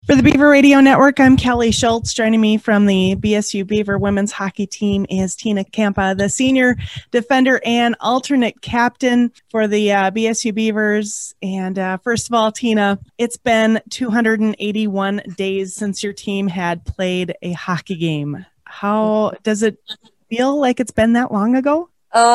For the Beaver Radio Network, I'm Kelly Schultz. Joining me from the BSU Beaver women's hockey team is Tina Campa, the senior defender and alternate captain for the BSU Beavers. And first of all, Tina, it's been 281 days since your team had played a hockey game. How does it feel like it's been that long ago?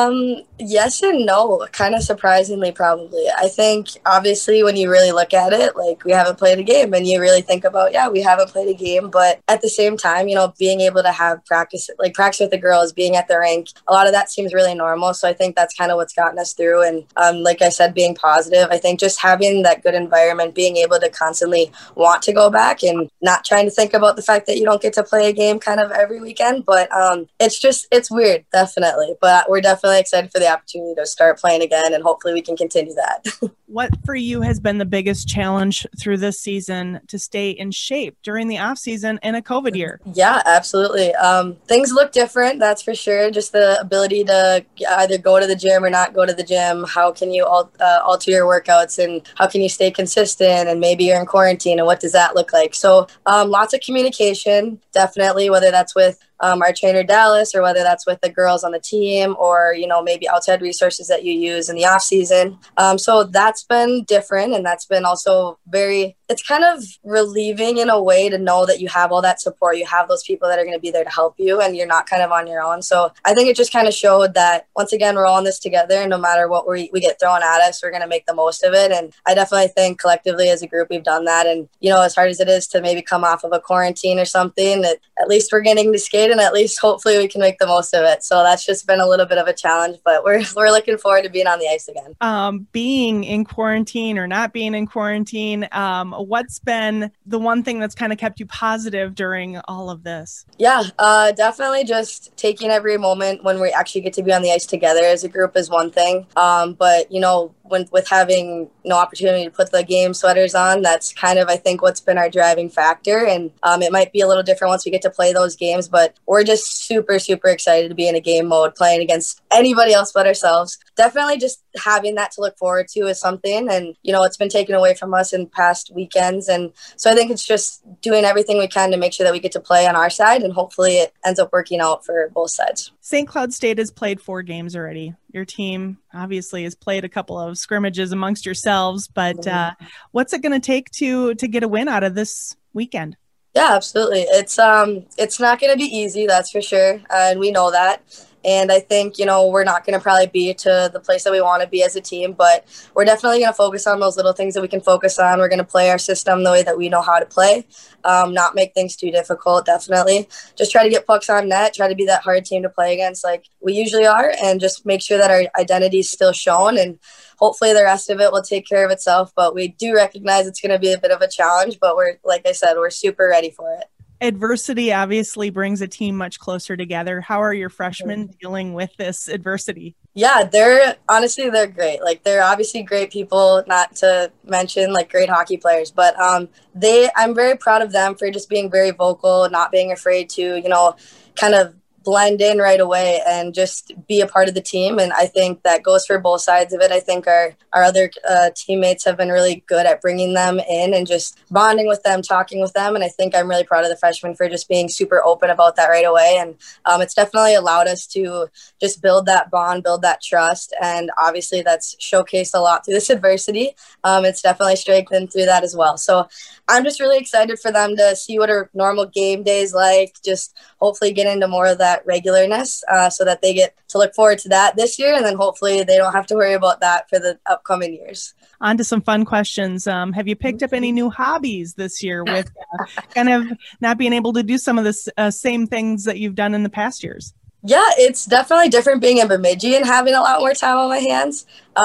Yes and no, kind of surprisingly, probably. I think obviously when you really look at it, like we haven't played a game and you really think about, yeah, we haven't played a game, but at the same time, being able to have practice with the girls, being at the rink, a lot of that seems really normal. So I think that's kind of what's gotten us through. And like I said, being positive, I think just having that good environment, being able to constantly want to go back and not trying to think about the fact that you don't get to play a game kind of every weekend. But it's weird, definitely. But we're definitely excited for the opportunity to start playing again, and hopefully we can continue that. What for you has been the biggest challenge through this season to stay in shape during the off season in a COVID year? Yeah, absolutely. Things look different, that's for sure. Just the ability to either go to the gym or not go to the gym. How can you alter your workouts, and how can you stay consistent? And maybe you're in quarantine, and what does that look like? So lots of communication, definitely, whether that's with our trainer Dallas, or whether that's with the girls on the team, or maybe outside resources that you use in the off season. So that's been different, and that's been also it's kind of relieving in a way to know that you have all that support. You have those people that are going to be there to help you, and you're not kind of on your own. So I think it just kind of showed that once again we're all in this together, and no matter what we get thrown at us, we're going to make the most of it. And I definitely think collectively as a group we've done that. And as hard as it is to maybe come off of a quarantine or something, at least we're getting to skate, and at least hopefully we can make the most of it. So that's just been a little bit of a challenge, but we're looking forward to being on the ice again. Being in quarantine or not being in quarantine, what's been the one thing that's kind of kept you positive during all of this? Yeah, definitely just taking every moment when we actually get to be on the ice together as a group is one thing. But with having no opportunity to put the game sweaters on, that's kind of, I think, what's been our driving factor. And it might be a little different once we get to play those games, but we're just super, super excited to be in a game mode, playing against anybody else but ourselves. Definitely just having that to look forward to is something. And, it's been taken away from us in past weekends. And so I think it's just doing everything we can to make sure that we get to play on our side, and hopefully it ends up working out for both sides. St. Cloud State has played 4 games already. Your team obviously has played a couple of scrimmages amongst yourselves, but what's it going to take to get a win out of this weekend? Yeah, absolutely. It's not going to be easy, that's for sure, and we know that. And I think, we're not going to probably be to the place that we want to be as a team, but we're definitely going to focus on those little things that we can focus on. We're going to play our system the way that we know how to play, not make things too difficult, definitely. Just try to get pucks on net, try to be that hard team to play against like we usually are, and just make sure that our identity is still shown, and hopefully the rest of it will take care of itself. But we do recognize it's going to be a bit of a challenge, but like I said, we're super ready for it. Adversity obviously brings a team much closer together. How are your freshmen dealing with this adversity? Yeah, they're great. Like, they're obviously great people, not to mention like great hockey players, but I'm very proud of them for just being very vocal, not being afraid to, kind of blend in right away and just be a part of the team. And I think that goes for both sides of it. I think our other teammates have been really good at bringing them in and just bonding with them, talking with them. And I think I'm really proud of the freshmen for just being super open about that right away. And it's definitely allowed us to just build that bond, build that trust. And obviously that's showcased a lot through this adversity. It's definitely strengthened through that as well. So I'm just really excited for them to see what a normal game day is like, just hopefully get into more of that regularness so that they get to look forward to that this year. And then hopefully they don't have to worry about that for the upcoming years. On to some fun questions. Have you picked up any new hobbies this year with kind of not being able to do some of the same things that you've done in the past years? Yeah, it's definitely different being in Bemidji and having a lot more time on my hands.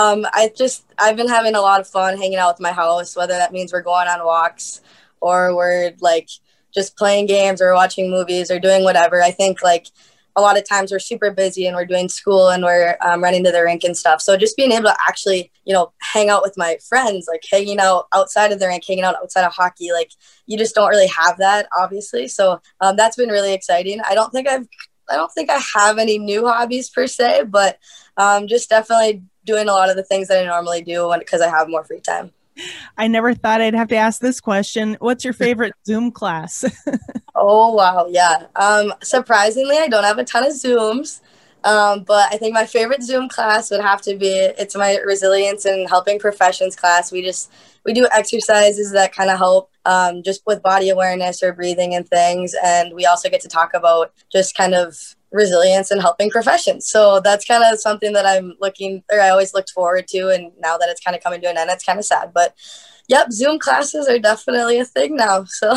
I've been having a lot of fun hanging out with my house, whether that means we're going on walks or we're like just playing games or watching movies or doing whatever. I think like a lot of times we're super busy and we're doing school and we're running to the rink and stuff. So just being able to actually, hang out with my friends, like hanging out outside of the rink, hanging out outside of hockey, like you just don't really have that, obviously. So that's been really exciting. I don't think I have any new hobbies per se, but just definitely doing a lot of the things that I normally do because I have more free time. I never thought I'd have to ask this question. What's your favorite Zoom class? Oh wow, yeah. Surprisingly, I don't have a ton of Zooms, but I think my favorite Zoom class would have to be it's my resilience and helping professions class. We do exercises that kind of help just with body awareness or breathing and things, and we also get to talk about just kind of resilience and helping professions. So that's kind of something that I always looked forward to, and now that it's kind of coming to an end, it's kind of sad, but. Yep, Zoom classes are definitely a thing now. So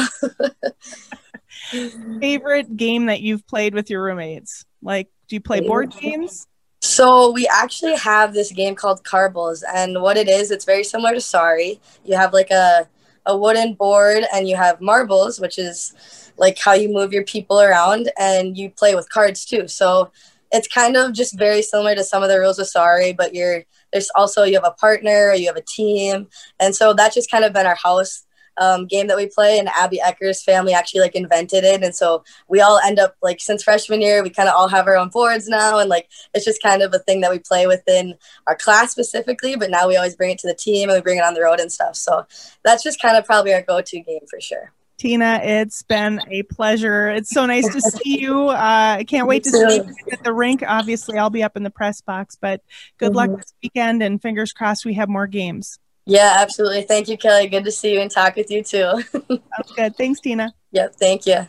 Favorite game that you've played with your roommates? Like, do you play board games? So we actually have this game called Carbles, and what it is, it's very similar to Sorry. You have like a wooden board, and you have marbles, which is like how you move your people around, and you play with cards too. So it's kind of just very similar to some of the rules of Sorry, but there's also you have a partner, or you have a team, and so that's just kind of been our house game that we play, and Abby Ecker's family actually like invented it, and so we all end up like since freshman year we kind of all have our own boards now, and like it's just kind of a thing that we play within our class specifically, but now we always bring it to the team and we bring it on the road and stuff. So that's just kind of probably our go-to game for sure. Tina, it's been a pleasure. It's so nice to see you. I can't wait to see you at the rink. Obviously, I'll be up in the press box, but good luck this weekend, and fingers crossed we have more games. Yeah, absolutely. Thank you, Kelly. Good to see you and talk with you too. Sounds good. Thanks, Tina. Yep. Thank you.